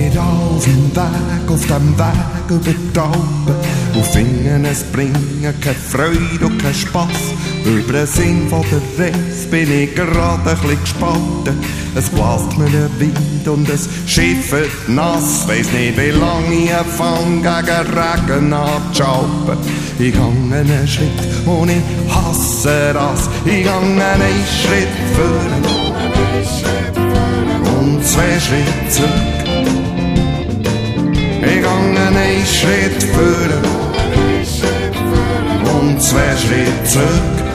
wir auf dem Weg über die Alpen und finden, es bringt keine Freude und keinen Spass. Über den Sinn von der Reise bin ich gerade ein bisschen gespalten. Es bläst mir der Wind und es schifft nass. Weiss nicht, wie lange ich fang gegen Regen abzuschalpen. Ich gang einen Schritt und ich hasse das. Ich gang einen Schritt vor und 2 Schritte zurück. Ich gang einen Schritt vor und 2 Schritte zurück.